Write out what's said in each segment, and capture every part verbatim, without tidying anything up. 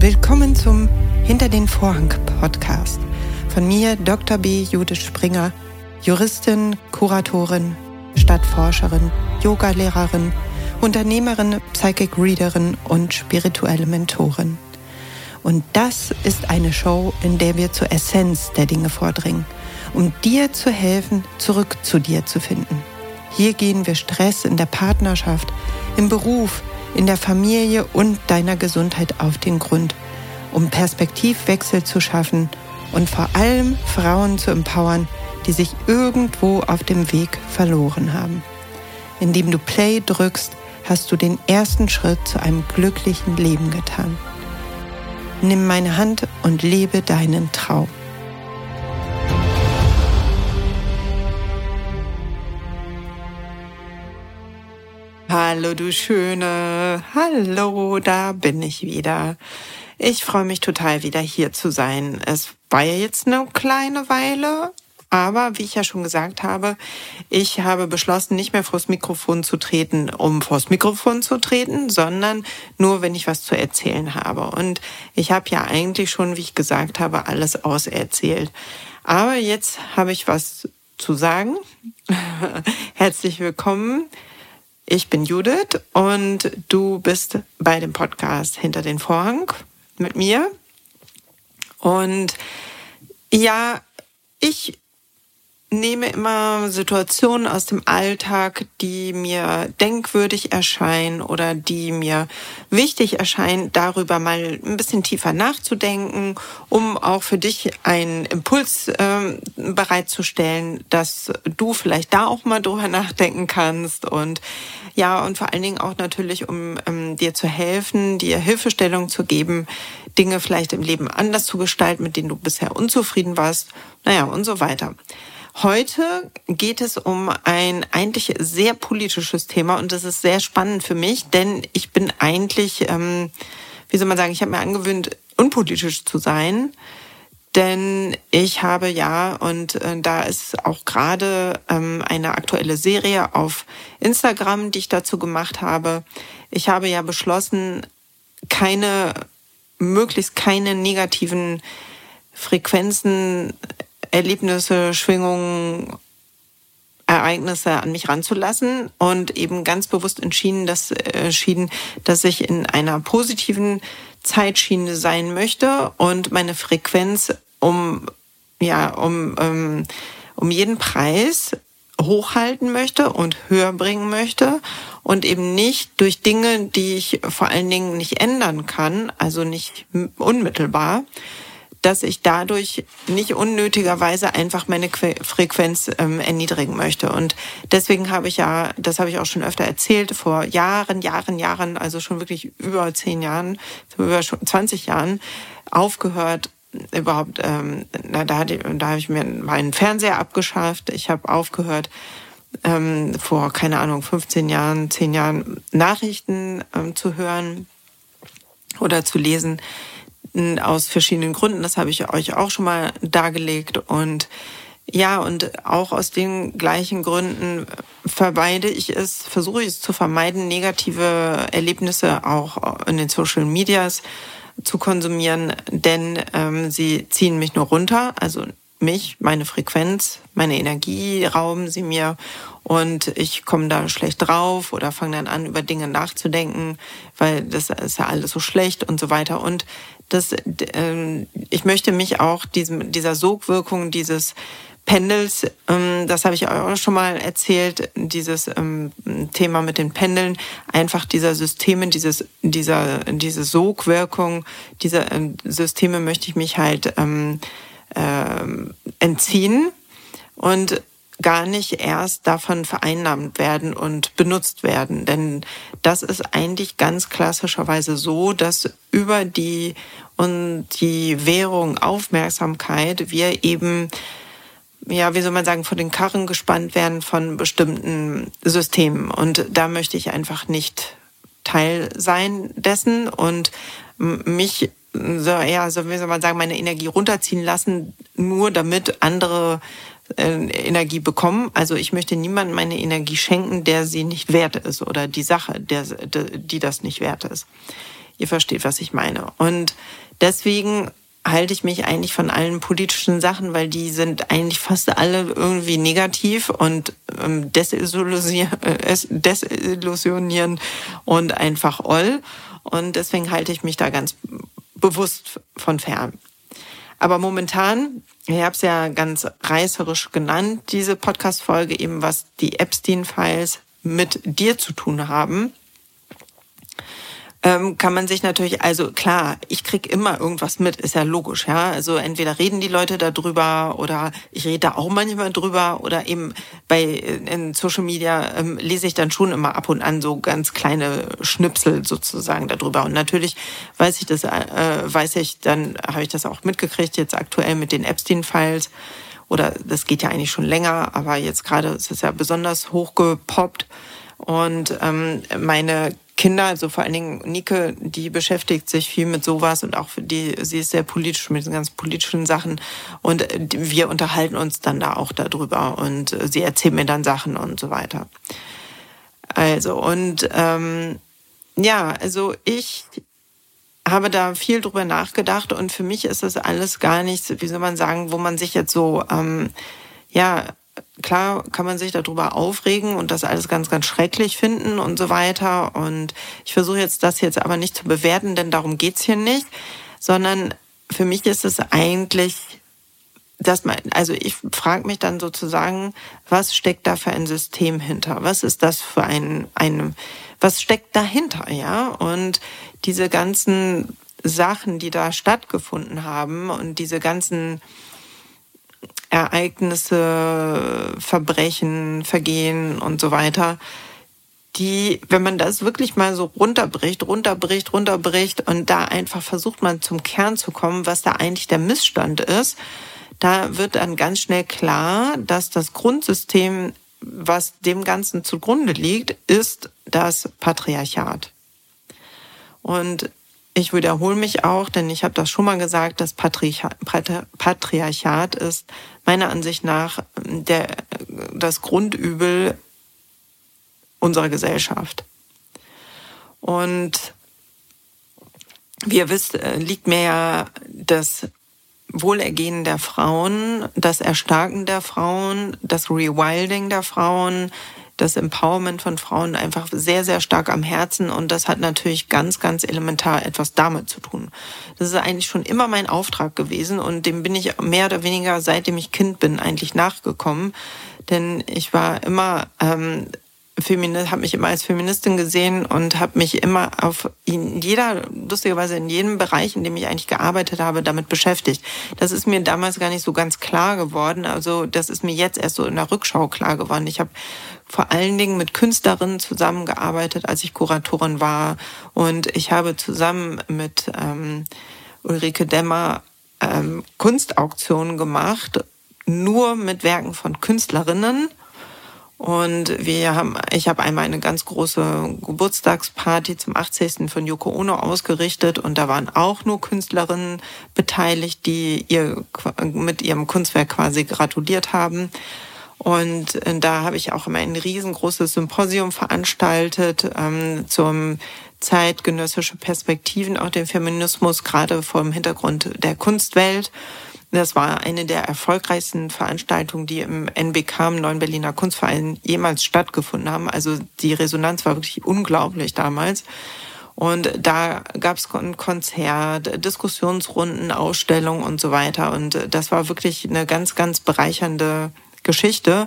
Willkommen zum Hinter den Vorhang Podcast von mir, Doktor B. Judith Springer, Juristin, Kuratorin, Stadtforscherin, Yogalehrerin, Unternehmerin, Psychic Readerin und spirituelle Mentorin. Und das ist eine Show, in der wir zur Essenz der Dinge vordringen, um dir zu helfen, zurück zu dir zu finden. Hier gehen wir Stress in der Partnerschaft, im Beruf, in der Familie und deiner Gesundheit auf den Grund, um Perspektivwechsel zu schaffen und vor allem Frauen zu empowern, die sich irgendwo auf dem Weg verloren haben. Indem du Play drückst, hast du den ersten Schritt zu einem glücklichen Leben getan. Nimm meine Hand und lebe deinen Traum. Hallo du Schöne, hallo, da bin ich wieder. Ich freue mich total, wieder hier zu sein. Es war ja jetzt eine kleine Weile, aber wie ich ja schon gesagt habe, ich habe beschlossen, nicht mehr vors Mikrofon zu treten, um vors Mikrofon zu treten, sondern nur, wenn ich was zu erzählen habe. Und ich habe ja eigentlich schon, wie ich gesagt habe, alles auserzählt. Aber jetzt habe ich was zu sagen. Herzlich willkommen. Ich bin Judith und du bist bei dem Podcast Hinter den Vorhang mit mir. Und ja, ich nehme immer Situationen aus dem Alltag, die mir denkwürdig erscheinen oder die mir wichtig erscheinen, darüber mal ein bisschen tiefer nachzudenken, um auch für dich einen Impuls äh, bereitzustellen, dass du vielleicht da auch mal drüber nachdenken kannst und ja, und vor allen Dingen auch natürlich, um ähm, dir zu helfen, dir Hilfestellung zu geben, Dinge vielleicht im Leben anders zu gestalten, mit denen du bisher unzufrieden warst, naja, und so weiter. Heute geht es um ein eigentlich sehr politisches Thema und das ist sehr spannend für mich, denn ich bin eigentlich, ähm, wie soll man sagen, ich habe mir angewöhnt, unpolitisch zu sein, denn ich habe ja, und äh, da ist auch gerade ähm, eine aktuelle Serie auf Instagram, die ich dazu gemacht habe. Ich habe ja beschlossen, keine, möglichst keine negativen Frequenzen, Erlebnisse, Schwingungen, Ereignisse an mich ranzulassen und eben ganz bewusst entschieden, dass, entschieden, dass ich in einer positiven Zeitschiene sein möchte und meine Frequenz um, ja, um, um, um jeden Preis hochhalten möchte und höher bringen möchte und eben nicht durch Dinge, die ich vor allen Dingen nicht ändern kann, also nicht unmittelbar, dass ich dadurch nicht unnötigerweise einfach meine Frequenz ähm, erniedrigen möchte. Und deswegen habe ich ja, das habe ich auch schon öfter erzählt, vor Jahren, Jahren, Jahren, also schon wirklich über zehn Jahren, über zwanzig Jahren aufgehört, überhaupt, ähm, da, da, da habe ich mir meinen Fernseher abgeschafft. Ich habe aufgehört, ähm, vor, keine Ahnung, fünfzehn Jahren, zehn Jahren Nachrichten ähm, zu hören oder zu lesen. Aus verschiedenen Gründen, das habe ich euch auch schon mal dargelegt und ja, und auch aus den gleichen Gründen vermeide ich es, versuche ich es zu vermeiden, negative Erlebnisse auch in den Social Medias zu konsumieren, denn ähm, sie ziehen mich nur runter, also mich, meine Frequenz, meine Energie rauben sie mir und ich komme da schlecht drauf oder fange dann an, über Dinge nachzudenken, weil das ist ja alles so schlecht und so weiter. Und das, äh, ich möchte mich auch diesem, dieser Sogwirkung dieses Pendels, ähm, das habe ich auch schon mal erzählt, dieses ähm, Thema mit den Pendeln, einfach dieser Systeme, dieses, dieser, diese Sogwirkung, dieser äh, Systeme möchte ich mich halt ähm, äh, entziehen und gar nicht erst davon vereinnahmt werden und benutzt werden. Denn das ist eigentlich ganz klassischerweise so, dass über die und die Währung Aufmerksamkeit wir eben, ja, wie soll man sagen, von den Karren gespannt werden von bestimmten Systemen. Und da möchte ich einfach nicht Teil sein dessen und mich, so, ja, so wie soll man sagen, meine Energie runterziehen lassen, nur damit andere Energie bekommen. Also ich möchte niemandem meine Energie schenken, der sie nicht wert ist oder die Sache, der, die das nicht wert ist. Ihr versteht, was ich meine. Und deswegen halte ich mich eigentlich von allen politischen Sachen, weil die sind eigentlich fast alle irgendwie negativ und ähm, desillusionieren, äh, desillusionieren und einfach oll. Und deswegen halte ich mich da ganz bewusst von fern. Aber momentan, ich habe es ja ganz reißerisch genannt, diese Podcast-Folge, eben was die Epstein-Files mit dir zu tun haben, ähm, kann man sich natürlich, also klar, ich krieg immer irgendwas mit, ist ja logisch, ja. Also entweder reden die Leute da drüber oder ich rede da auch manchmal drüber oder eben bei in Social Media ähm, lese ich dann schon immer ab und an so ganz kleine Schnipsel sozusagen darüber. Und natürlich weiß ich das, äh, weiß ich, dann habe ich das auch mitgekriegt, jetzt aktuell mit den Epstein-Files. Oder das geht ja eigentlich schon länger, aber jetzt gerade ist es ja besonders hochgepoppt. Und ähm, meine Kinder, also vor allen Dingen Nike, die beschäftigt sich viel mit sowas und auch für die, sie ist sehr politisch mit diesen ganzen politischen Sachen und wir unterhalten uns dann da auch darüber und sie erzählt mir dann Sachen und so weiter. Also und ähm, ja, also ich habe da viel drüber nachgedacht und für mich ist das alles gar nichts, wie soll man sagen, wo man sich jetzt so, ähm, ja, klar kann man sich darüber aufregen und das alles ganz, ganz schrecklich finden und so weiter. Und ich versuche jetzt das jetzt aber nicht zu bewerten, denn darum geht's hier nicht, sondern für mich ist es eigentlich, dass man, also ich frage mich dann sozusagen, was steckt da für ein System hinter? Was ist das für ein, ein, was steckt dahinter, ja? Und diese ganzen Sachen, die da stattgefunden haben und diese ganzen Ereignisse, Verbrechen, Vergehen und so weiter, die, wenn man das wirklich mal so runterbricht, runterbricht, runterbricht und da einfach versucht man zum Kern zu kommen, was da eigentlich der Missstand ist, da wird dann ganz schnell klar, dass das Grundsystem, was dem Ganzen zugrunde liegt, ist das Patriarchat. Und ich wiederhole mich auch, denn ich habe das schon mal gesagt, das Patriarchat ist meiner Ansicht nach der, das Grundübel unserer Gesellschaft. Und wie ihr wisst, liegt mir ja das Wohlergehen der Frauen, das Erstarken der Frauen, das Rewilding der Frauen, das Empowerment von Frauen einfach sehr, sehr stark am Herzen und das hat natürlich ganz, ganz elementar etwas damit zu tun. Das ist eigentlich schon immer mein Auftrag gewesen und dem bin ich mehr oder weniger, seitdem ich Kind bin, eigentlich nachgekommen, denn ich war immer ähm, Feminist, habe mich immer als Feministin gesehen und habe mich immer auf in jeder, lustigerweise in jedem Bereich, in dem ich eigentlich gearbeitet habe, damit beschäftigt. Das ist mir damals gar nicht so ganz klar geworden. Also das ist mir jetzt erst so in der Rückschau klar geworden. Ich habe vor allen Dingen mit Künstlerinnen zusammengearbeitet, als ich Kuratorin war. Und ich habe zusammen mit ähm, Ulrike Demmer ähm, Kunstauktionen gemacht, nur mit Werken von Künstlerinnen. Und wir haben, ich habe einmal eine ganz große Geburtstagsparty zum achtzigsten von Yoko Ono ausgerichtet und da waren auch nur Künstlerinnen beteiligt, die ihr mit ihrem Kunstwerk quasi gratuliert haben. Und da habe ich auch immer ein riesengroßes Symposium veranstaltet ähm, zum zeitgenössische Perspektiven, auch den Feminismus, gerade vor dem Hintergrund der Kunstwelt. Das war eine der erfolgreichsten Veranstaltungen, die im N B K, im Neuen Berliner Kunstverein, jemals stattgefunden haben. Also die Resonanz war wirklich unglaublich damals. Und da gab es ein Konzert, Diskussionsrunden, Ausstellungen und so weiter. Und das war wirklich eine ganz, ganz bereichernde Geschichte.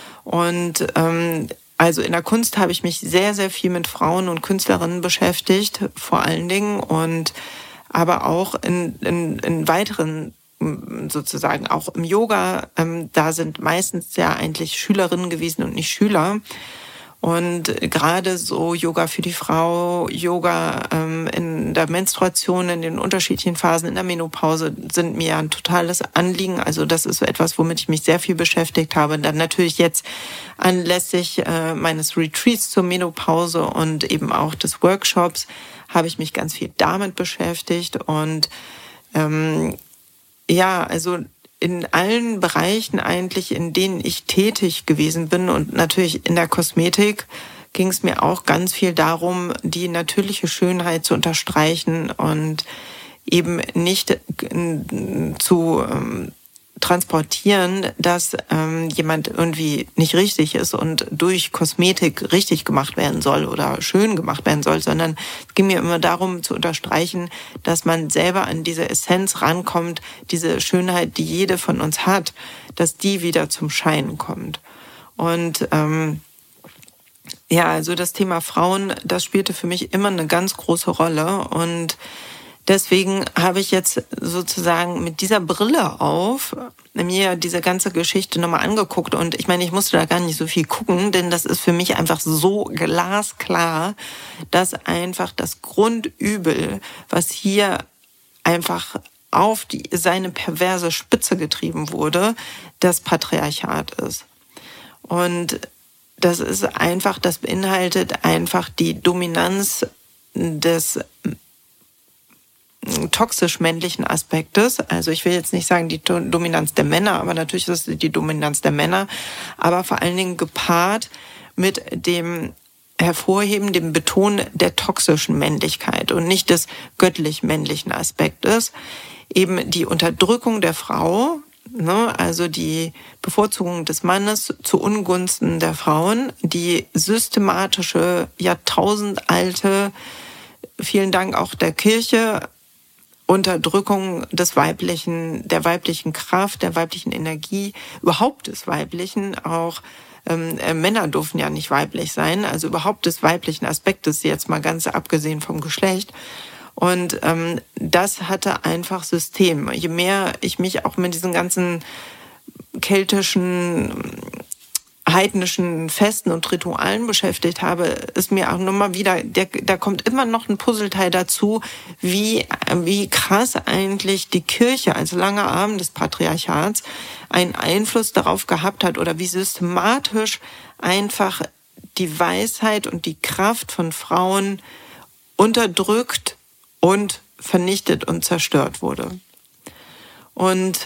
Und ähm, also in der Kunst habe ich mich sehr, sehr viel mit Frauen und Künstlerinnen beschäftigt, vor allen Dingen. Und aber auch in, in, in weiteren sozusagen auch im Yoga, ähm, da sind meistens ja eigentlich Schülerinnen gewesen und nicht Schüler. Und gerade so Yoga für die Frau, Yoga ähm, in der Menstruation, in den unterschiedlichen Phasen, in der Menopause sind mir ein totales Anliegen. Also das ist so etwas, womit ich mich sehr viel beschäftigt habe. Dann natürlich jetzt anlässlich äh, meines Retreats zur Menopause und eben auch des Workshops habe ich mich ganz viel damit beschäftigt und ähm, ja, also in allen Bereichen eigentlich, in denen ich tätig gewesen bin und natürlich in der Kosmetik ging es mir auch ganz viel darum, die natürliche Schönheit zu unterstreichen und eben nicht zu ähm, transportieren, dass ähm, jemand irgendwie nicht richtig ist und durch Kosmetik richtig gemacht werden soll oder schön gemacht werden soll, sondern es ging mir immer darum zu unterstreichen, dass man selber an diese Essenz rankommt, diese Schönheit, die jede von uns hat, dass die wieder zum Schein kommt. Und ähm, ja, also das Thema Frauen, das spielte für mich immer eine ganz große Rolle und deswegen habe ich jetzt sozusagen mit dieser Brille auf mir diese ganze Geschichte nochmal angeguckt. Und ich meine, ich musste da gar nicht so viel gucken, denn das ist für mich einfach so glasklar, dass einfach das Grundübel, was hier einfach auf die, seine perverse Spitze getrieben wurde, das Patriarchat ist. Und das ist einfach, das beinhaltet einfach die Dominanz des toxisch-männlichen Aspektes. Also ich will jetzt nicht sagen die Dominanz der Männer, aber natürlich ist es die Dominanz der Männer, aber vor allen Dingen gepaart mit dem Hervorheben, dem Betonen der toxischen Männlichkeit und nicht des göttlich-männlichen Aspektes. Eben die Unterdrückung der Frau, ne, also die Bevorzugung des Mannes zu Ungunsten der Frauen, die systematische, jahrtausendalte, vielen Dank auch der Kirche, Unterdrückung des weiblichen, der weiblichen Kraft, der weiblichen Energie, überhaupt des Weiblichen, auch ähm, äh, Männer durften ja nicht weiblich sein, also überhaupt des weiblichen Aspektes, jetzt mal ganz abgesehen vom Geschlecht. Und ähm, das hatte einfach System. Je mehr ich mich auch mit diesen ganzen keltischen, heidnischen Festen und Ritualen beschäftigt habe, ist mir auch nochmal wieder, der, da kommt immer noch ein Puzzleteil dazu, wie, wie krass eigentlich die Kirche als langer Arm des Patriarchats einen Einfluss darauf gehabt hat oder wie systematisch einfach die Weisheit und die Kraft von Frauen unterdrückt und vernichtet und zerstört wurde. Und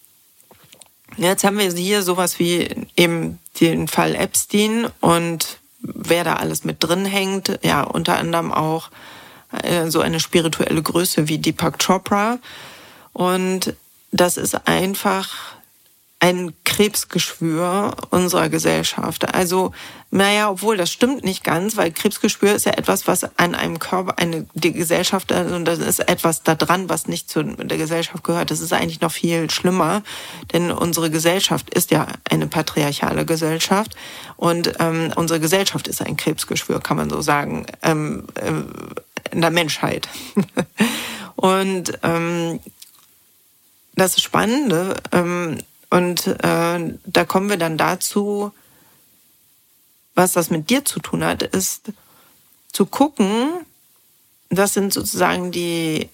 jetzt haben wir hier sowas wie eben den Fall Epstein und wer da alles mit drin hängt. Ja, unter anderem auch äh, so eine spirituelle Größe wie Deepak Chopra. Und das ist einfach ein Krebsgeschwür unserer Gesellschaft. Also, naja, obwohl das stimmt nicht ganz, weil Krebsgeschwür ist ja etwas, was an einem Körper, eine, die Gesellschaft, und das ist etwas da dran, was nicht zu der Gesellschaft gehört. Das ist eigentlich noch viel schlimmer, denn unsere Gesellschaft ist ja eine patriarchale Gesellschaft und ähm, unsere Gesellschaft ist ein Krebsgeschwür, kann man so sagen, ähm, äh, in der Menschheit. Und ähm, das Spannende, ähm, Und äh, da kommen wir dann dazu, was das mit dir zu tun hat, ist zu gucken, das sind sozusagen die,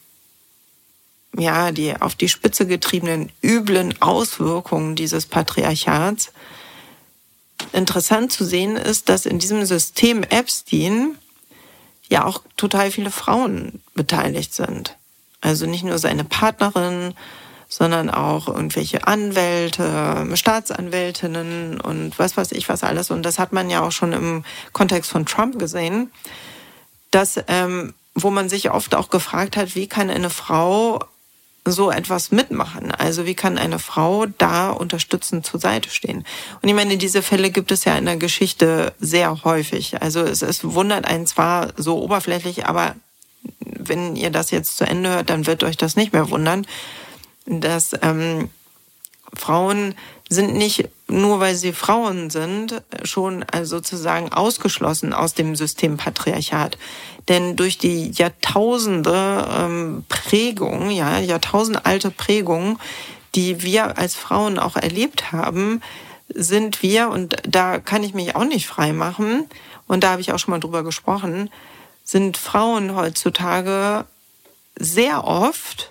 ja, die auf die Spitze getriebenen üblen Auswirkungen dieses Patriarchats. Interessant zu sehen ist, dass in diesem System Epstein ja auch total viele Frauen beteiligt sind. Also nicht nur seine Partnerin, sondern auch irgendwelche Anwälte, Staatsanwältinnen und was weiß ich was alles. Und das hat man ja auch schon im Kontext von Trump gesehen, dass, ähm, wo man sich oft auch gefragt hat, wie kann eine Frau so etwas mitmachen? Also wie kann eine Frau da unterstützend zur Seite stehen? Und ich meine, diese Fälle gibt es ja in der Geschichte sehr häufig. Also es, es wundert einen zwar so oberflächlich, aber wenn ihr das jetzt zu Ende hört, dann wird euch das nicht mehr wundern, dass ähm, Frauen sind nicht, nur weil sie Frauen sind, schon also sozusagen ausgeschlossen aus dem System Patriarchat. Denn durch die Jahrtausende ähm, Prägung, ja, jahrtausendalte Prägung, die wir als Frauen auch erlebt haben, sind wir, und da kann ich mich auch nicht frei machen, und da habe ich auch schon mal drüber gesprochen, sind Frauen heutzutage sehr oft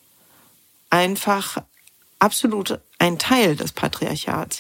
einfach absolut ein Teil des Patriarchats.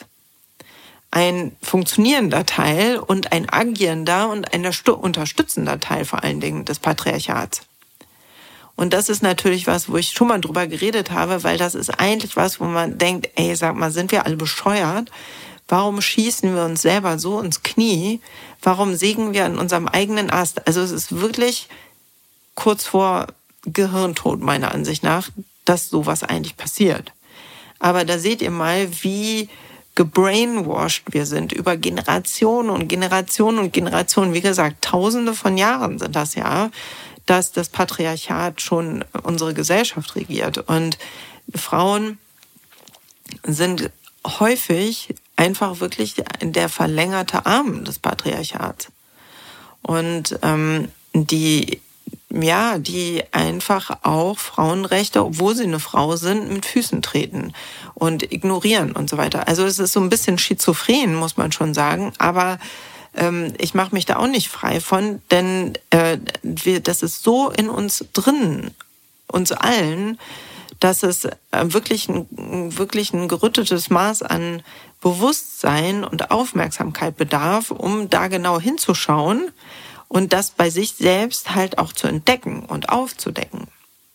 Ein funktionierender Teil und ein agierender und ein unterstützender Teil vor allen Dingen des Patriarchats. Und das ist natürlich was, wo ich schon mal drüber geredet habe, weil das ist eigentlich was, wo man denkt, ey, sag mal, sind wir alle bescheuert? Warum schießen wir uns selber so ins Knie? Warum sägen wir an unserem eigenen Ast? Also es ist wirklich kurz vor Gehirntod meiner Ansicht nach, dass sowas eigentlich passiert. Aber da seht ihr mal, wie gebrainwashed wir sind über Generationen und Generationen und Generationen. Wie gesagt, tausende von Jahren sind das ja, dass das Patriarchat schon unsere Gesellschaft regiert. Und Frauen sind häufig einfach wirklich der verlängerte Arm des Patriarchats. Und ähm, die, ja, die einfach auch Frauenrechte, obwohl sie eine Frau sind, mit Füßen treten und ignorieren und so weiter. Also es ist so ein bisschen schizophren, muss man schon sagen, aber ähm, ich mache mich da auch nicht frei von, denn äh, wir, das ist so in uns drin, uns allen, dass es wirklich ein, wirklich ein gerüttetes Maß an Bewusstsein und Aufmerksamkeit bedarf, um da genau hinzuschauen und das bei sich selbst halt auch zu entdecken und aufzudecken.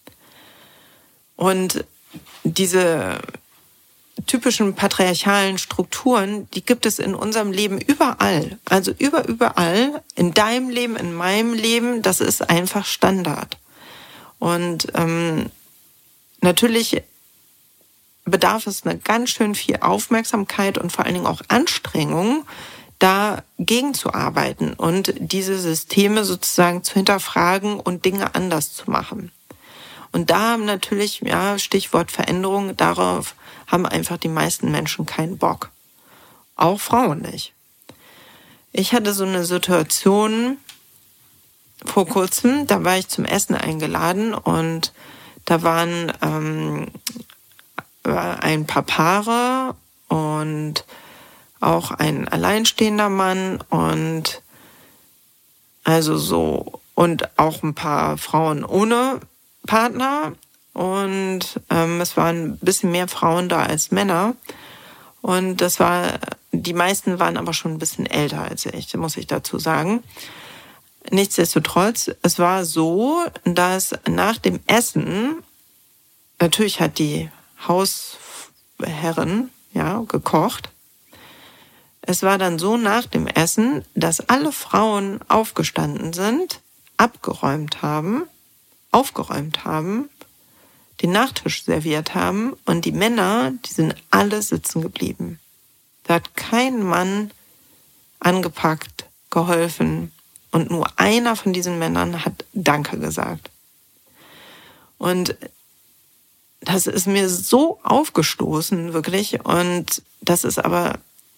Und diese typischen patriarchalen Strukturen, die gibt es in unserem Leben überall. Also über, überall, in deinem Leben, in meinem Leben, das ist einfach Standard. Und ähm, natürlich bedarf es eine ganz schön viel Aufmerksamkeit und vor allen Dingen auch Anstrengung, dagegen zu arbeiten und diese Systeme sozusagen zu hinterfragen und Dinge anders zu machen. Und da haben natürlich, ja, Stichwort Veränderung, darauf haben einfach die meisten Menschen keinen Bock. Auch Frauen nicht. Ich hatte so eine Situation vor kurzem, da war ich zum Essen eingeladen und da waren ähm, ein paar Paare und auch ein alleinstehender Mann und also so und auch ein paar Frauen ohne Partner und ähm, es waren ein bisschen mehr Frauen da als Männer und das war, die meisten waren aber schon ein bisschen älter als ich, muss ich dazu sagen. Nichtsdestotrotz, es war so, dass nach dem Essen, natürlich hat die Hausherrin ja gekocht. Es war dann so nach dem Essen, dass alle Frauen aufgestanden sind, abgeräumt haben, aufgeräumt haben, den Nachtisch serviert haben und die Männer, die sind alle sitzen geblieben. Da hat kein Mann angepackt, geholfen und nur einer von diesen Männern hat Danke gesagt. Und das ist mir so aufgestoßen, wirklich. Und das ist aber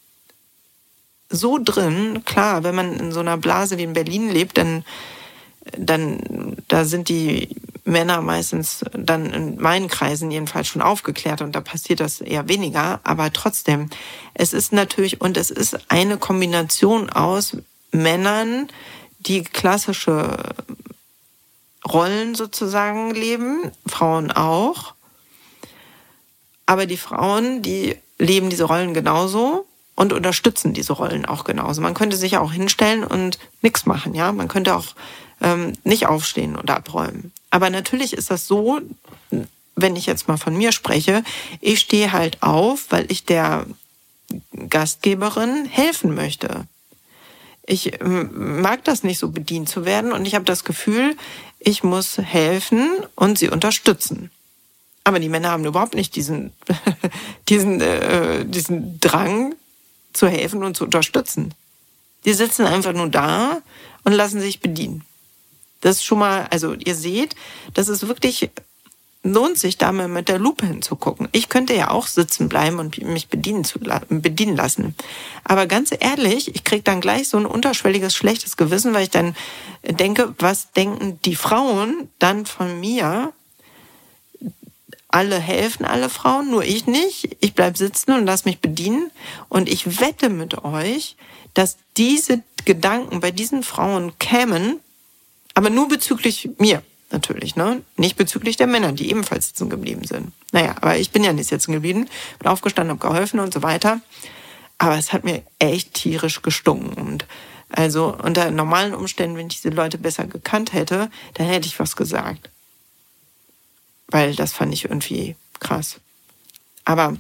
so drin. Klar, wenn man in so einer Blase wie in Berlin lebt, dann, dann da sind die Männer meistens dann in meinen Kreisen jedenfalls schon aufgeklärt und da passiert das eher weniger. Aber trotzdem, es ist natürlich, und es ist eine Kombination aus Männern, die klassische Rollen sozusagen leben, Frauen auch. Aber die Frauen, die leben diese Rollen genauso und unterstützen diese Rollen auch genauso. Man könnte sich auch hinstellen und nichts machen, ja. Man könnte auch ähm, nicht aufstehen und abräumen. Aber natürlich ist das so, wenn ich jetzt mal von mir spreche, ich stehe halt auf, weil ich der Gastgeberin helfen möchte. Ich mag das nicht so, bedient zu werden und ich habe das Gefühl, ich muss helfen und sie unterstützen. Aber die Männer haben überhaupt nicht diesen, diesen, äh, diesen Drang zu helfen und zu unterstützen. Die sitzen einfach nur da und lassen sich bedienen. Das ist schon mal, also ihr seht, das ist wirklich, lohnt sich da mal mit der Lupe hinzugucken. Ich könnte ja auch sitzen bleiben und mich bedienen, zu, bedienen lassen. Aber ganz ehrlich, ich kriege dann gleich so ein unterschwelliges schlechtes Gewissen, weil ich dann denke, was denken die Frauen dann von mir? Alle helfen, alle Frauen, nur ich nicht. Ich bleib sitzen und lass mich bedienen. Und ich wette mit euch, dass diese Gedanken bei diesen Frauen kämen, aber nur bezüglich mir natürlich, ne? Nicht bezüglich der Männer, die ebenfalls sitzen geblieben sind. Naja, aber ich bin ja nicht sitzen geblieben, bin aufgestanden, habe geholfen und so weiter. Aber es hat mir echt tierisch gestunken. Und also unter normalen Umständen, wenn ich diese Leute besser gekannt hätte, dann hätte ich was gesagt. Weil das fand ich irgendwie krass. Aber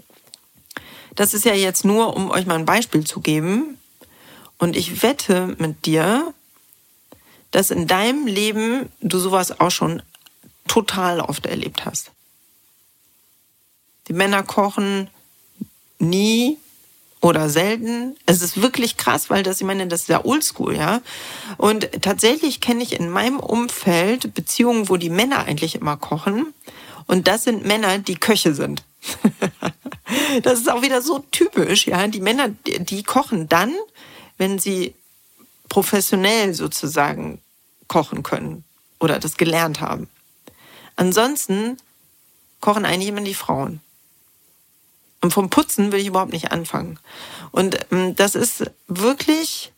das ist ja jetzt nur, um euch mal ein Beispiel zu geben. Und ich wette mit dir, dass in deinem Leben du sowas auch schon total oft erlebt hast. Die Männer kochen nie oder selten. Es ist wirklich krass, weil das, ich meine, das ist ja oldschool, ja. Und tatsächlich kenne ich in meinem Umfeld Beziehungen, wo die Männer eigentlich immer kochen. Und das sind Männer, die Köche sind. Das ist auch wieder so typisch, ja. Die Männer, die kochen dann, wenn sie professionell sozusagen kochen können oder das gelernt haben. Ansonsten kochen eigentlich immer die Frauen. Und vom Putzen will ich überhaupt nicht anfangen. Und ähm, das ist wirklich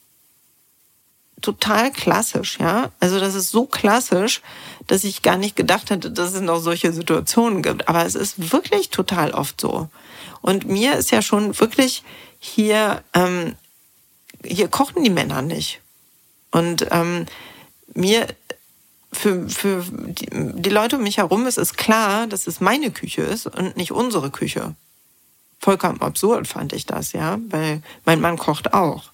total klassisch, ja. Also das ist so klassisch, dass ich gar nicht gedacht hätte, dass es noch solche Situationen gibt. Aber es ist wirklich total oft so. Und mir ist ja schon wirklich hier, ähm, hier kochen die Männer nicht. Und ähm, mir, für, für die, die Leute um mich herum ist es klar, dass es meine Küche ist und nicht unsere Küche. Vollkommen absurd fand ich das, ja, weil mein Mann kocht auch.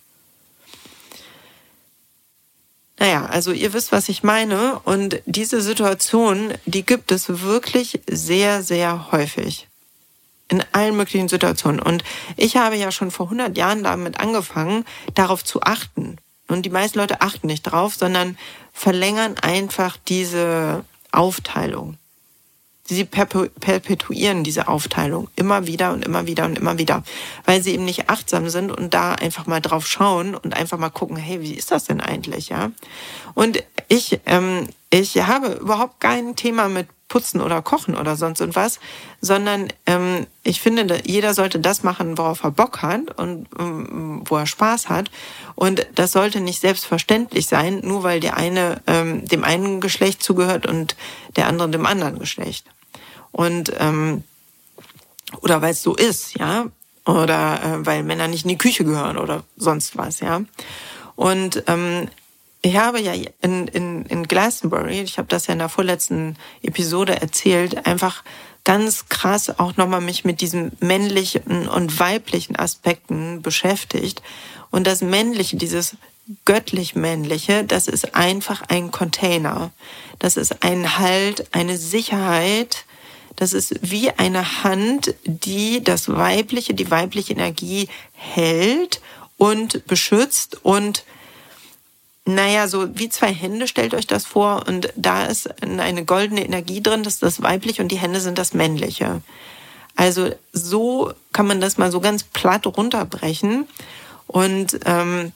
Naja, also ihr wisst, was ich meine. Und diese Situation, die gibt es wirklich sehr, sehr häufig. In allen möglichen Situationen. Und ich habe ja schon vor hundert Jahren damit angefangen, darauf zu achten. Und die meisten Leute achten nicht drauf, sondern verlängern einfach diese Aufteilung. Sie perpetuieren diese Aufteilung immer wieder und immer wieder und immer wieder, weil sie eben nicht achtsam sind und da einfach mal drauf schauen und einfach mal gucken, hey, wie ist das denn eigentlich, ja? Und ich, ähm, ich habe überhaupt kein Thema mit Putzen oder Kochen oder sonst irgendwas, sondern ähm, ich finde, jeder sollte das machen, worauf er Bock hat und ähm, wo er Spaß hat. Und das sollte nicht selbstverständlich sein, nur weil der eine ähm, dem einen Geschlecht zugehört und der andere dem anderen Geschlecht. Und ähm, oder weil es so ist, ja, oder äh, weil Männer nicht in die Küche gehören oder sonst was, ja. Und ähm, ich habe ja in, in, in Glastonbury, ich habe das ja in der vorletzten Episode erzählt, einfach ganz krass auch nochmal mich mit diesen männlichen und weiblichen Aspekten beschäftigt. Und das Männliche, dieses göttlich-männliche, das ist einfach ein Container. Das ist ein Halt, eine Sicherheit. Das ist wie eine Hand, die das Weibliche, die weibliche Energie hält und beschützt und naja, so wie zwei Hände, stellt euch das vor. Und da ist eine goldene Energie drin, das ist das Weibliche und die Hände sind das Männliche. Also so kann man das mal so ganz platt runterbrechen. Und ähm,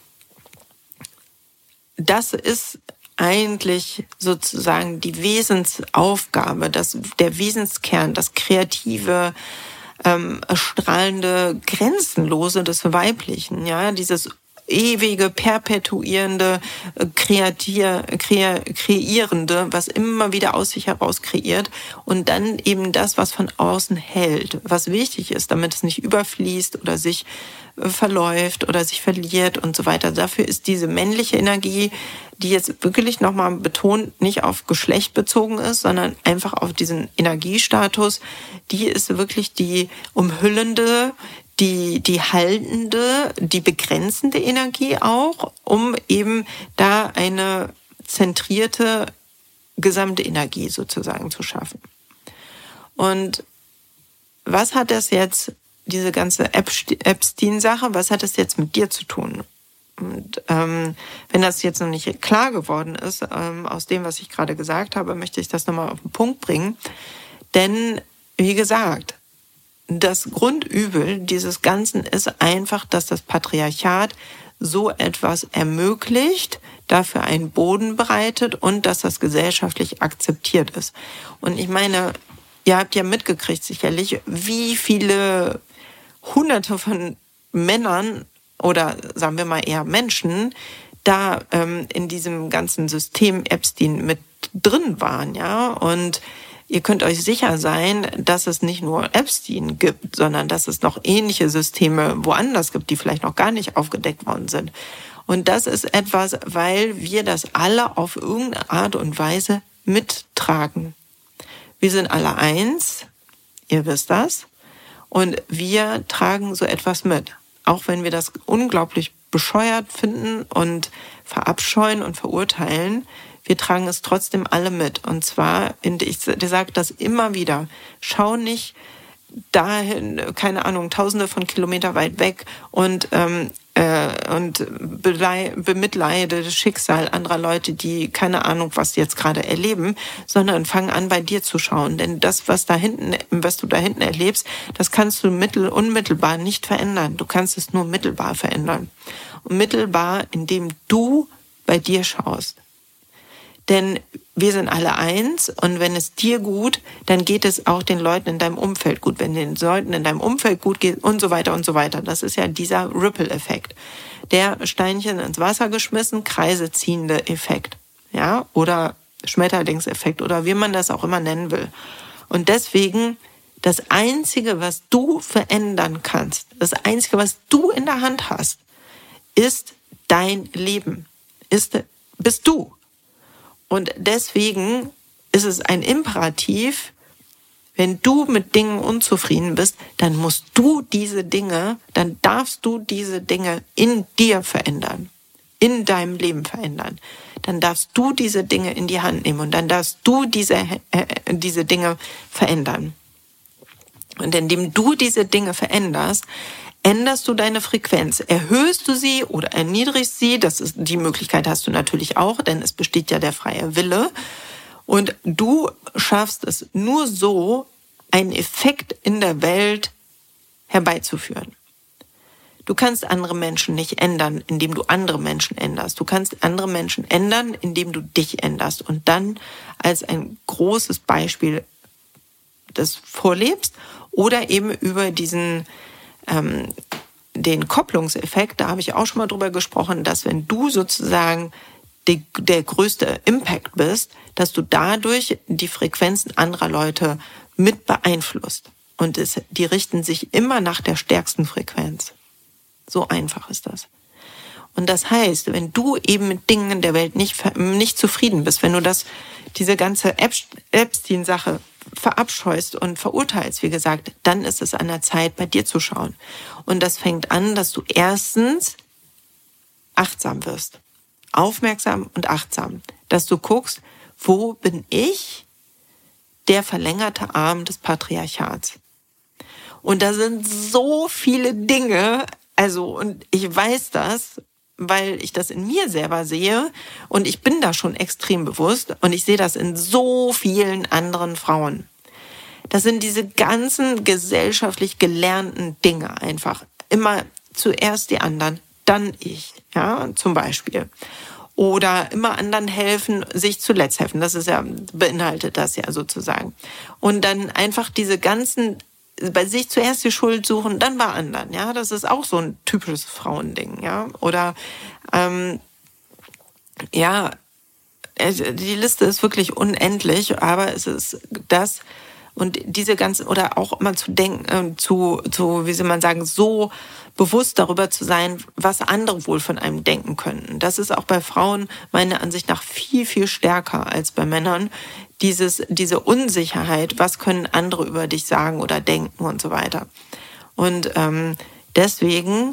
das ist eigentlich sozusagen die Wesensaufgabe, das, der Wesenskern, das kreative, ähm, strahlende, grenzenlose des Weiblichen, ja, dieses ewige, perpetuierende, kreatier, kre, kreierende, was immer wieder aus sich heraus kreiert und dann eben das, was von außen hält, was wichtig ist, damit es nicht überfließt oder sich verläuft oder sich verliert und so weiter. Dafür ist diese männliche Energie, die jetzt wirklich nochmal betont nicht auf Geschlecht bezogen ist, sondern einfach auf diesen Energiestatus, die ist wirklich die umhüllende, die, die haltende, die begrenzende Energie auch, um eben da eine zentrierte gesamte Energie sozusagen zu schaffen. Und was hat das jetzt, diese ganze Epstein-Sache, was hat das jetzt mit dir zu tun? Und ähm, wenn das jetzt noch nicht klar geworden ist, ähm, aus dem, was ich gerade gesagt habe, möchte ich das nochmal auf den Punkt bringen. Denn, wie gesagt, das Grundübel dieses Ganzen ist einfach, dass das Patriarchat so etwas ermöglicht, dafür einen Boden bereitet und dass das gesellschaftlich akzeptiert ist. Und ich meine, ihr habt ja mitgekriegt sicherlich, wie viele Hunderte von Männern oder sagen wir mal eher Menschen da ähm, in diesem ganzen System Epstein mit drin waren, ja. Und ihr könnt euch sicher sein, dass es nicht nur Epstein gibt, sondern dass es noch ähnliche Systeme woanders gibt, die vielleicht noch gar nicht aufgedeckt worden sind. Und das ist etwas, weil wir das alle auf irgendeine Art und Weise mittragen. Wir sind alle eins, ihr wisst das, und wir tragen so etwas mit. Auch wenn wir das unglaublich bescheuert finden und verabscheuen und verurteilen, Wir tragen es trotzdem alle mit. Und zwar, ich sage das immer wieder, schau nicht dahin, keine Ahnung, tausende von Kilometer weit weg und ähm, äh, und bemitleide das Schicksal anderer Leute, die keine Ahnung, was sie jetzt gerade erleben, sondern fang an, bei dir zu schauen. Denn das, was da hinten, was du da hinten erlebst, das kannst du mittel, unmittelbar nicht verändern. Du kannst es nur mittelbar verändern. Und mittelbar, indem du bei dir schaust. Denn wir sind alle eins und wenn es dir gut, dann geht es auch den Leuten in deinem Umfeld gut. Wenn den Leuten in deinem Umfeld gut geht und so weiter und so weiter. Das ist ja dieser Ripple-Effekt. Der Steinchen ins Wasser geschmissen, Kreise ziehende Effekt. Ja, oder Schmetterlingseffekt oder wie man das auch immer nennen will. Und deswegen, das Einzige, was du verändern kannst, das Einzige, was du in der Hand hast, ist dein Leben. Ist, bist du. Und deswegen ist es ein Imperativ, wenn du mit Dingen unzufrieden bist, dann musst du diese Dinge, dann darfst du diese Dinge in dir verändern, in deinem Leben verändern. Dann darfst du diese Dinge in die Hand nehmen und dann darfst du diese, äh, diese Dinge verändern. Und indem du diese Dinge veränderst, änderst du deine Frequenz, erhöhst du sie oder erniedrigst sie, das ist, die Möglichkeit hast du natürlich auch, denn es besteht ja der freie Wille. Und du schaffst es nur so, einen Effekt in der Welt herbeizuführen. Du kannst andere Menschen nicht ändern, indem du andere Menschen änderst. Du kannst andere Menschen ändern, indem du dich änderst und dann als ein großes Beispiel das vorlebst oder eben über diesen Ähm, den Kopplungseffekt, da habe ich auch schon mal drüber gesprochen, dass wenn du sozusagen die, der größte Impact bist, dass du dadurch die Frequenzen anderer Leute mit beeinflusst. Und es, die richten sich immer nach der stärksten Frequenz. So einfach ist das. Und das heißt, wenn du eben mit Dingen in der Welt nicht, nicht zufrieden bist, wenn du das, diese ganze Epstein-Sache verabscheust und verurteilst, wie gesagt, dann ist es an der Zeit, bei dir zu schauen. Und das fängt an, dass du erstens achtsam wirst. Aufmerksam und achtsam. Dass du guckst, wo bin ich der verlängerte Arm des Patriarchats? Und da sind so viele Dinge, also, und ich weiß das, weil ich das in mir selber sehe und ich bin da schon extrem bewusst und ich sehe das in so vielen anderen Frauen. Das sind diese ganzen gesellschaftlich gelernten Dinge einfach. Immer zuerst die anderen, dann ich, ja, zum Beispiel. Oder immer anderen helfen, sich zuletzt helfen. Das ist ja, beinhaltet das ja sozusagen. Und dann einfach diese ganzen, bei sich zuerst die Schuld suchen, dann bei anderen, ja, das ist auch so ein typisches Frauending, ja, oder ähm, ja, die Liste ist wirklich unendlich, aber es ist das und diese ganzen oder auch immer zu denken, äh, zu zu wie soll man sagen, so bewusst darüber zu sein, was andere wohl von einem denken könnten. Das ist auch bei Frauen meiner Ansicht nach viel viel stärker als bei Männern. Dieses, diese Unsicherheit, was können andere über dich sagen oder denken und so weiter. Und ähm, deswegen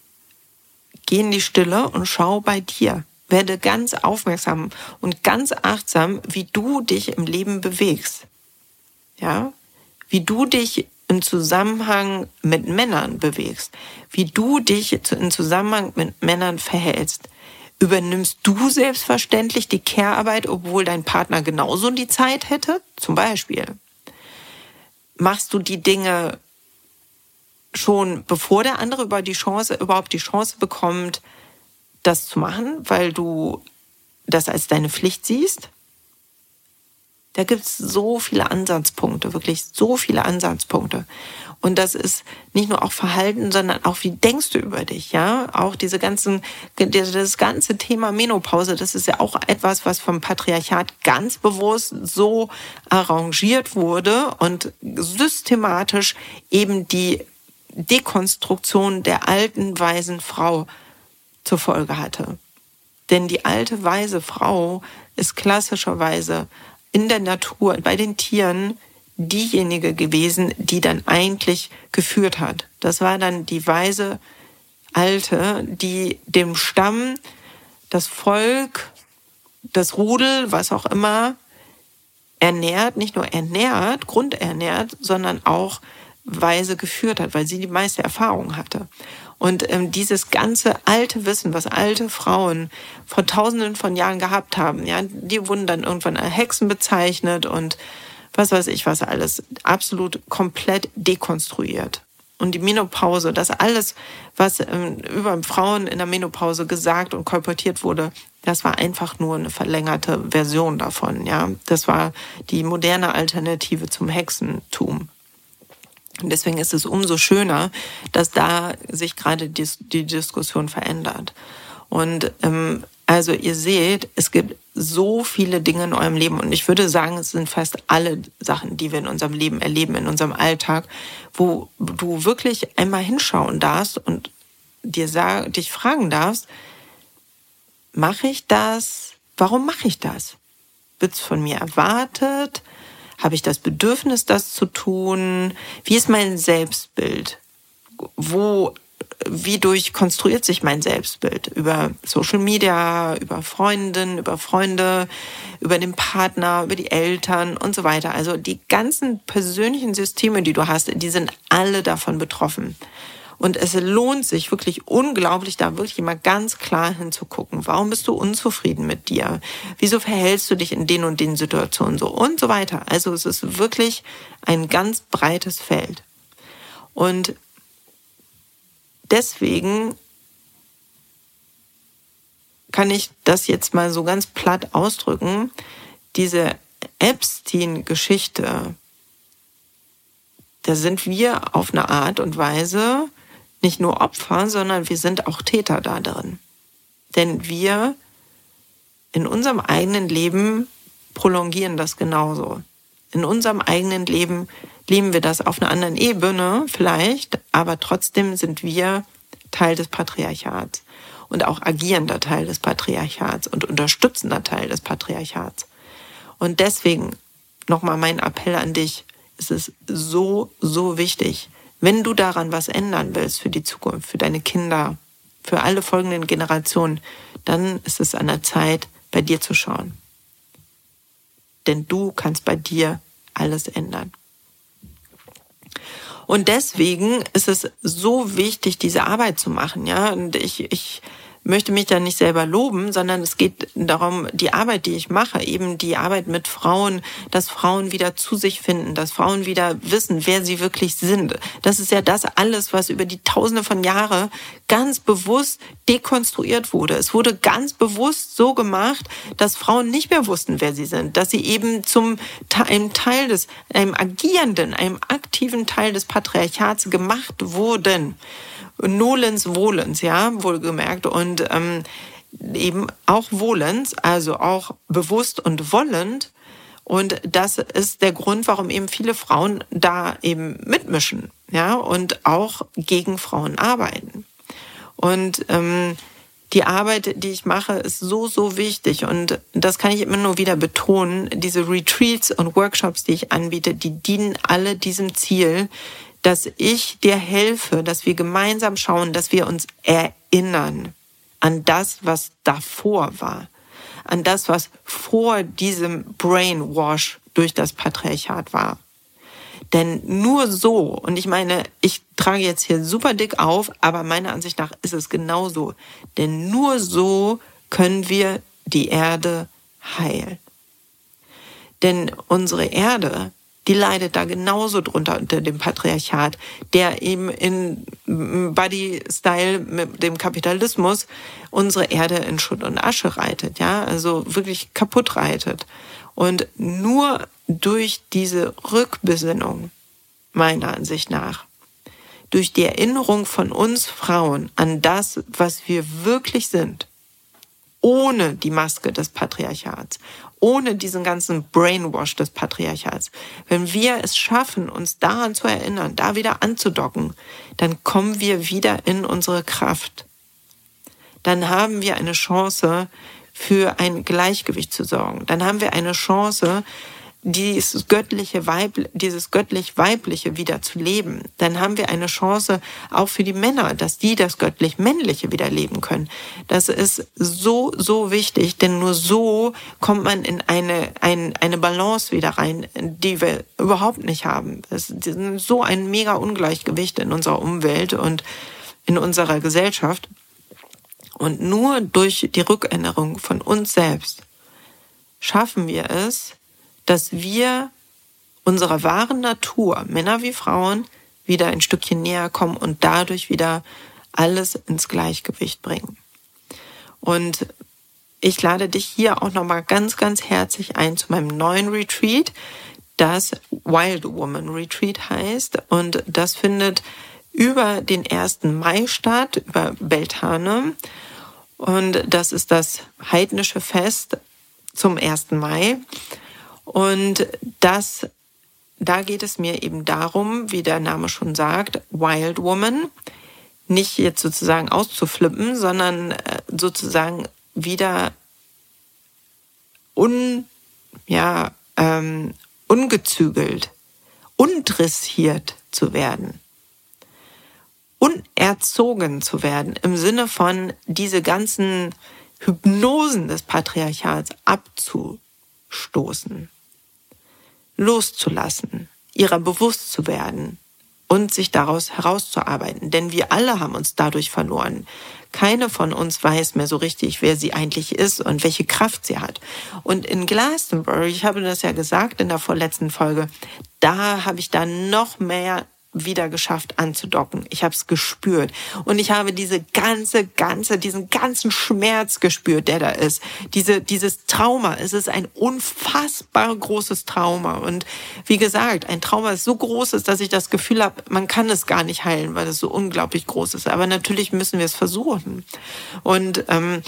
geh in die Stille und schau bei dir. Werde ganz aufmerksam und ganz achtsam, wie du dich im Leben bewegst. Ja, wie du dich im Zusammenhang mit Männern bewegst, wie du dich im Zusammenhang mit Männern verhältst. Übernimmst du selbstverständlich die Care-Arbeit, obwohl dein Partner genauso die Zeit hätte? Zum Beispiel. Machst du die Dinge schon, bevor der andere über die Chance, überhaupt die Chance bekommt, das zu machen, weil du das als deine Pflicht siehst? Da gibt es so viele Ansatzpunkte, wirklich so viele Ansatzpunkte. Und das ist nicht nur auch Verhalten, sondern auch, wie denkst du über dich, ja? Auch diese ganzen, das ganze Thema Menopause, das ist ja auch etwas, was vom Patriarchat ganz bewusst so arrangiert wurde und systematisch eben die Dekonstruktion der alten, weisen Frau zur Folge hatte. Denn die alte, weise Frau ist klassischerweise in der Natur, bei den Tieren, diejenige gewesen, die dann eigentlich geführt hat. Das war dann die weise Alte, die dem Stamm, das Volk das Rudel, was auch immer, ernährt, nicht nur ernährt, grundernährt, sondern auch weise geführt hat, weil sie die meiste Erfahrung hatte. Und ähm, dieses ganze alte Wissen, was alte Frauen vor Tausenden von Jahren gehabt haben, ja, die wurden dann irgendwann als Hexen bezeichnet und was weiß ich was alles, absolut komplett dekonstruiert. Und die Menopause, das alles, was ähm, über Frauen in der Menopause gesagt und kolportiert wurde, das war einfach nur eine verlängerte Version davon. Ja, das war die moderne Alternative zum Hexentum. Und deswegen ist es umso schöner, dass da sich gerade die, die Diskussion verändert. Und ähm, also ihr seht, es gibt so viele Dinge in eurem Leben und ich würde sagen, es sind fast alle Sachen, die wir in unserem Leben erleben, in unserem Alltag, wo du wirklich einmal hinschauen darfst und dir sag, dich fragen darfst, mache ich das? Warum mache ich das? Wird es von mir erwartet? Habe ich das Bedürfnis, das zu tun? Wie ist mein Selbstbild? Wo Wie durchkonstruiert sich mein Selbstbild? Über Social Media, über Freundinnen, über Freunde, über den Partner, über die Eltern und so weiter. Also die ganzen persönlichen Systeme, die du hast, die sind alle davon betroffen. Und es lohnt sich wirklich unglaublich, da wirklich mal ganz klar hinzugucken. Warum bist du unzufrieden mit dir? Wieso verhältst du dich in den und den Situationen so? Und so weiter. Also es ist wirklich ein ganz breites Feld. Und deswegen kann ich das jetzt mal so ganz platt ausdrücken. Diese Epstein-Geschichte, da sind wir auf eine Art und Weise nicht nur Opfer, sondern wir sind auch Täter da drin. Denn wir in unserem eigenen Leben prolongieren das genauso. In unserem eigenen Leben leben wir das auf einer anderen Ebene vielleicht, aber trotzdem sind wir Teil des Patriarchats und auch agierender Teil des Patriarchats und unterstützender Teil des Patriarchats. Und deswegen nochmal mein Appell an dich, es ist so, so wichtig, wenn du daran was ändern willst für die Zukunft, für deine Kinder, für alle folgenden Generationen, dann ist es an der Zeit, bei dir zu schauen. Denn du kannst bei dir alles ändern. Und deswegen ist es so wichtig, diese Arbeit zu machen, ja. Und ich, ich möchte mich da nicht selber loben, sondern es geht darum, die Arbeit, die ich mache, eben die Arbeit mit Frauen, dass Frauen wieder zu sich finden, dass Frauen wieder wissen, wer sie wirklich sind. Das ist ja das alles, was über die Tausende von Jahren ganz bewusst dekonstruiert wurde. Es wurde ganz bewusst so gemacht, dass Frauen nicht mehr wussten, wer sie sind, dass sie eben zum einem Teil des, einem agierenden, einem aktiven Teil des Patriarchats gemacht wurden. Nolens Wohlens, ja, wohlgemerkt, und ähm, eben auch Wohlens, also auch bewusst und wollend. Und das ist der Grund, warum eben viele Frauen da eben mitmischen, ja, und auch gegen Frauen arbeiten. Und ähm, die Arbeit, die ich mache, ist so, so wichtig. Und das kann ich immer nur wieder betonen. Diese Retreats und Workshops, die ich anbiete, die dienen alle diesem Ziel, dass ich dir helfe, dass wir gemeinsam schauen, dass wir uns erinnern an das, was davor war, an das, was vor diesem Brainwash durch das Patriarchat war. Denn nur so, und ich meine, ich trage jetzt hier super dick auf, aber meiner Ansicht nach ist es genauso, denn nur so können wir die Erde heilen. Denn unsere Erde, die leidet da genauso drunter unter dem Patriarchat, der eben in Body-Style mit dem Kapitalismus unsere Erde in Schutt und Asche reitet, ja, also wirklich kaputt reitet. Und nur durch diese Rückbesinnung, meiner Ansicht nach, durch die Erinnerung von uns Frauen an das, was wir wirklich sind, ohne die Maske des Patriarchats, ohne diesen ganzen Brainwash des Patriarchats. Wenn wir es schaffen, uns daran zu erinnern, da wieder anzudocken, dann kommen wir wieder in unsere Kraft. Dann haben wir eine Chance, für ein Gleichgewicht zu sorgen. Dann haben wir eine Chance, dieses göttliche Weib, dieses göttlich-weibliche wieder zu leben, dann haben wir eine Chance auch für die Männer, dass die das göttlich-männliche wieder leben können. Das ist so, so wichtig, denn nur so kommt man in eine, ein, eine Balance wieder rein, die wir überhaupt nicht haben. Es ist so ein mega Ungleichgewicht in unserer Umwelt und in unserer Gesellschaft. Und nur durch die Rückerinnerung von uns selbst schaffen wir es, dass wir unserer wahren Natur, Männer wie Frauen, wieder ein Stückchen näher kommen und dadurch wieder alles ins Gleichgewicht bringen. Und ich lade dich hier auch nochmal ganz, ganz herzlich ein zu meinem neuen Retreat, das Wild Woman Retreat heißt. Und das findet über den ersten Mai statt, über Beltane. Und das ist das heidnische Fest zum ersten Mai. Und das, da geht es mir eben darum, wie der Name schon sagt, Wild Woman, nicht jetzt sozusagen auszuflippen, sondern sozusagen wieder un, ja, ähm, ungezügelt, undressiert zu werden, unerzogen zu werden, im Sinne von diese ganzen Hypnosen des Patriarchats abzustoßen, loszulassen, ihrer bewusst zu werden und sich daraus herauszuarbeiten. Denn wir alle haben uns dadurch verloren. Keine von uns weiß mehr so richtig, wer sie eigentlich ist und welche Kraft sie hat. Und in Glastonbury, ich habe das ja gesagt in der vorletzten Folge, da habe ich da noch mehr wieder geschafft anzudocken. Ich habe es gespürt und ich habe diese ganze, ganze, diesen ganzen Schmerz gespürt, der da ist. Diese, dieses Trauma, es ist ein unfassbar großes Trauma und wie gesagt, ein Trauma ist so groß ist, dass ich das Gefühl habe, man kann es gar nicht heilen, weil es so unglaublich groß ist. Aber natürlich müssen wir es versuchen. Und ähm,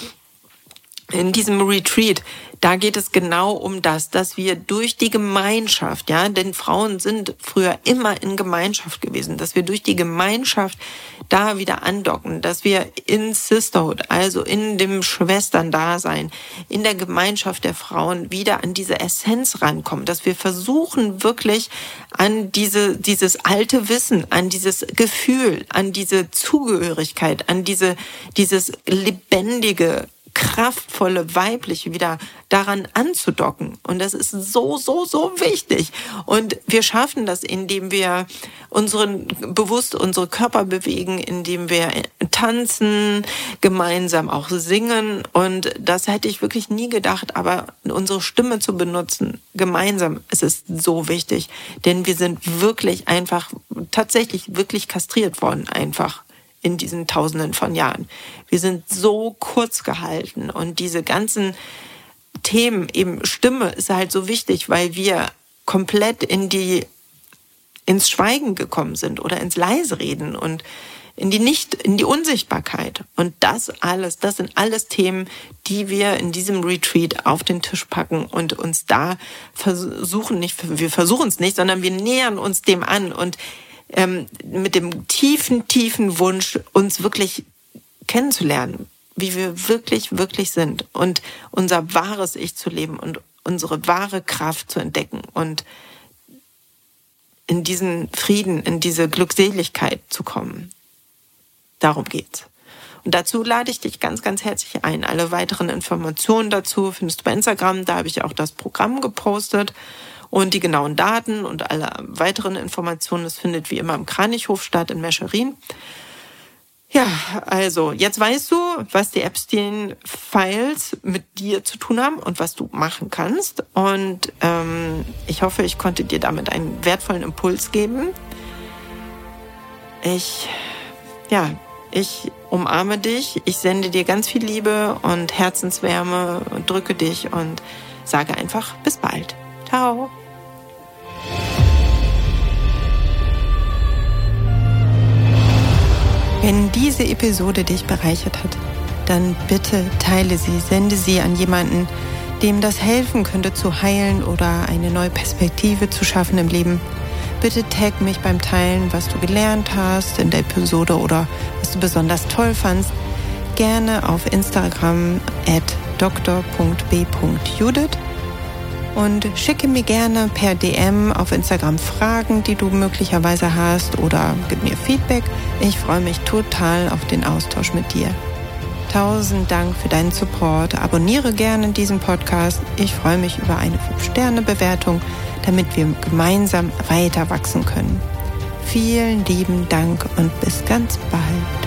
in diesem Retreat, da geht es genau um das, dass wir durch die Gemeinschaft, ja, denn Frauen sind früher immer in Gemeinschaft gewesen, dass wir durch die Gemeinschaft da wieder andocken, dass wir in Sisterhood, also in dem Schwestern-Dasein, in der Gemeinschaft der Frauen wieder an diese Essenz rankommen, dass wir versuchen wirklich an diese, dieses alte Wissen, an dieses Gefühl, an diese Zugehörigkeit, an diese, dieses lebendige, kraftvolle Weibliche wieder daran anzudocken. Und das ist so, so, so wichtig. Und wir schaffen das, indem wir unseren, bewusst unsere Körper bewegen, indem wir tanzen, gemeinsam auch singen. Und das hätte ich wirklich nie gedacht, aber unsere Stimme zu benutzen, gemeinsam, es ist so wichtig. Denn wir sind wirklich einfach, tatsächlich wirklich kastriert worden, einfach. In diesen Tausenden von Jahren. Wir sind so kurz gehalten und diese ganzen Themen, eben Stimme ist halt so wichtig, weil wir komplett in die, ins Schweigen gekommen sind oder ins Leisreden und in die nicht, in die Unsichtbarkeit. Und das alles, das sind alles Themen, die wir in diesem Retreat auf den Tisch packen und uns da versuchen, nicht, wir versuchen es nicht, sondern wir nähern uns dem an und Ähm, mit dem tiefen, tiefen Wunsch, uns wirklich kennenzulernen, wie wir wirklich, wirklich sind und unser wahres Ich zu leben und unsere wahre Kraft zu entdecken und in diesen Frieden, in diese Glückseligkeit zu kommen. Darum geht's. Und dazu lade ich dich ganz, ganz herzlich ein. Alle weiteren Informationen dazu findest du bei Instagram, da habe ich auch das Programm gepostet. Und die genauen Daten und alle weiteren Informationen, das findet wie immer im Kranichhof statt in Mescherin. Ja, also jetzt weißt du, was die Epstein-Files mit dir zu tun haben und was du machen kannst. Und ähm, ich hoffe, ich konnte dir damit einen wertvollen Impuls geben. Ich, ja, ich umarme dich. Ich sende dir ganz viel Liebe und Herzenswärme und drücke dich und sage einfach bis bald. Ciao. Wenn diese Episode dich bereichert hat, dann bitte teile sie, sende sie an jemanden, dem das helfen könnte zu heilen oder eine neue Perspektive zu schaffen im Leben. Bitte tag mich beim Teilen, was du gelernt hast in der Episode oder was du besonders toll fandst. Gerne auf Instagram at d r punkt b punkt judith. und schicke mir gerne per D M auf Instagram Fragen, die du möglicherweise hast, oder gib mir Feedback. Ich freue mich total auf den Austausch mit dir. Tausend Dank für deinen Support. Abonniere gerne diesen Podcast. Ich freue mich über eine fünf Sterne Bewertung, damit wir gemeinsam weiter wachsen können. Vielen lieben Dank und bis ganz bald.